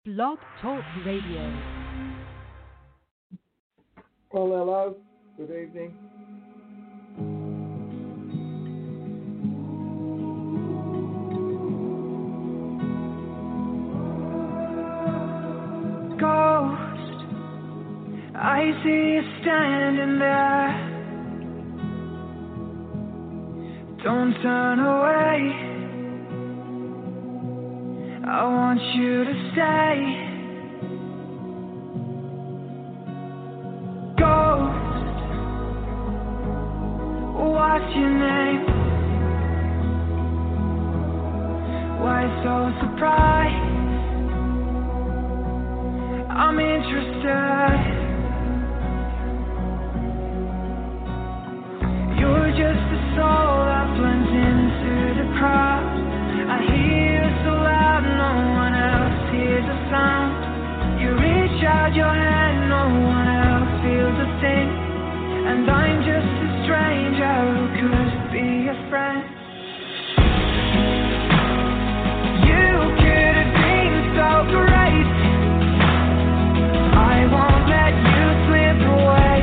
Blog Talk Radio. Well, hello. Good evening. Ghost, I see you standing there. Don't turn away. I want you to stay. Ghost, what's your name? Why so surprised? I'm interested. You're just a soul that blends into the crowd. I hear it so loud, no one else hears the sound. You reach out your hand, no one else feels a thing. And I'm just a stranger who could be a friend. You could have been so great. I won't let you slip away.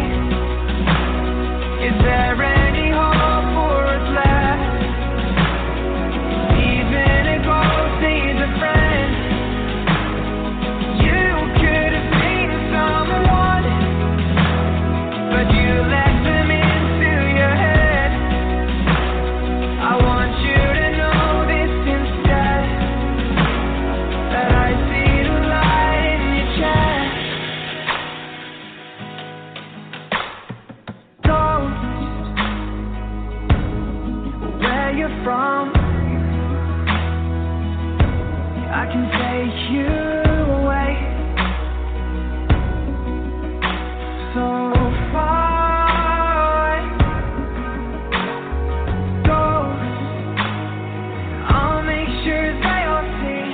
Is there any hope for us left? Even a ghost needs a friend. You could have been someone, but you let them into your head. I want you to know this instead, that I see the light in your chest. Ghost, where you're from, I can take you away so far away. Ghost, I'll make sure they all see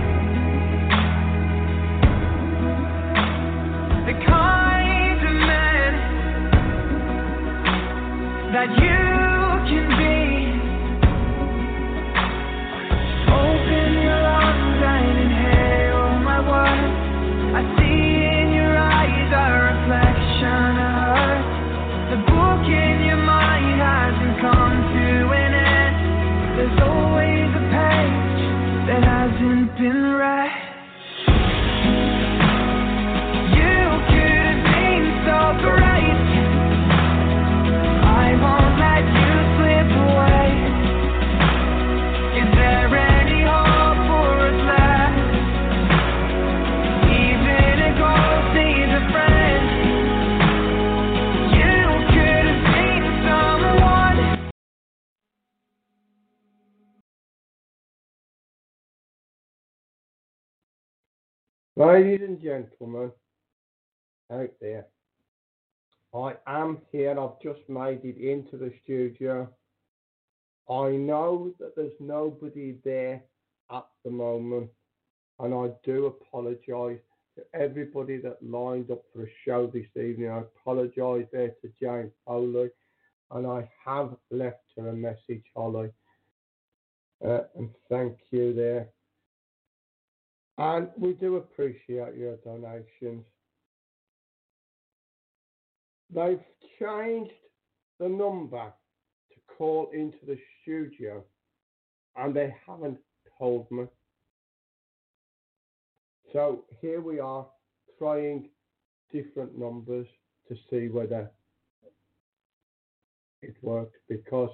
the kind of man that you can be. Open your lungs and inhale my words. I see in your eyes a reflection of hurt. The book in your mind hasn't come to an end. There's always a page that hasn't been read. You could have been so great. I won't let you slip away. Is there any hope for us left? Even a ghost needs a friend. You could have been someone. Ladies and gentlemen out there, I am here. I've just made it into the studio. I know that there's nobody there at the moment, and I do apologise to everybody that lined up for a show this evening. I apologise there to Jane Foley, and I have left her a message, Holly, and thank you there. And we do appreciate your donations. They've changed the number to call into the studio, and they haven't told me. So here we are trying different numbers to see whether it works, because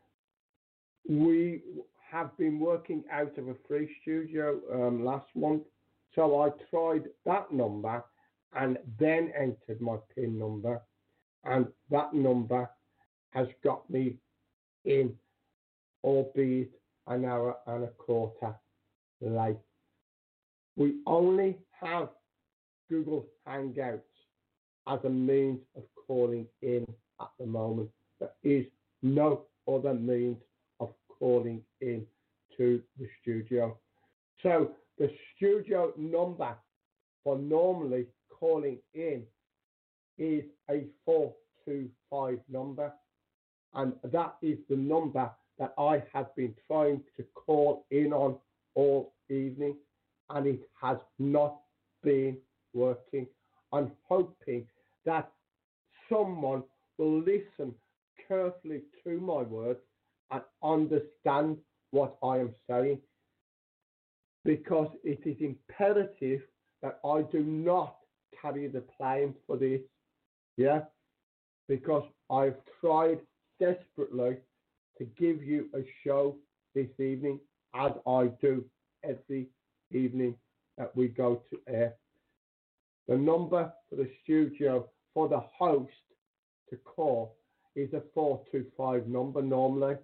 we have been working out of a free studio last month. So I tried that number and then entered my PIN number, and that number has got me in, albeit an hour and a quarter late. We only have Google Hangouts as a means of calling in at the moment. There is no other means of calling in to the studio. So the studio number for normally calling in is a 425 number, and that is the number that I have been trying to call in on all evening, and it has not been working. I'm hoping that someone will listen carefully to my words and understand what I am saying, because it is imperative that I do not carry the blame for this, yeah, because I've tried desperately to give you a show this evening, as I do every evening that we go to air. The number for the studio for the host to call is a 425 number normally.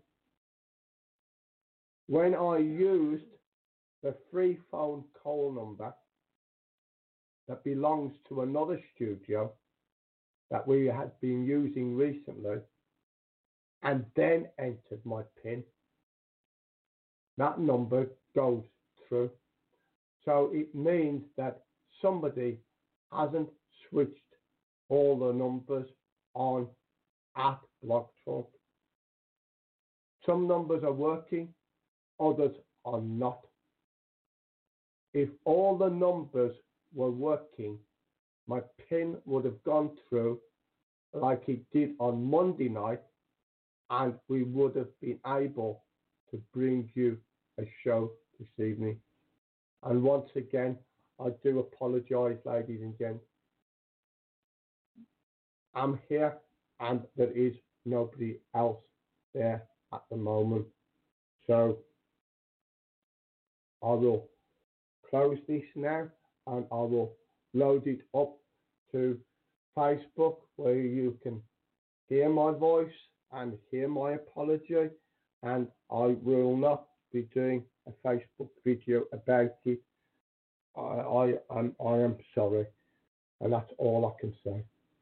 When I used the free phone call number that belongs to another studio that we had been using recently, and then entered my PIN, that number goes through. So it means that somebody hasn't switched all the numbers on at Blog Talk. Some numbers are working, others are not. If all the numbers were working, my PIN would have gone through like it did on Monday night, and we would have been able to bring you a show this evening. And once again, I do apologise, ladies and gents. I'm here and there is nobody else there at the moment. So I will close this now and I will load it up to Facebook, where you can hear my voice and hear my apology, and I will not be doing a Facebook video about it. I am sorry, and that's all I can say.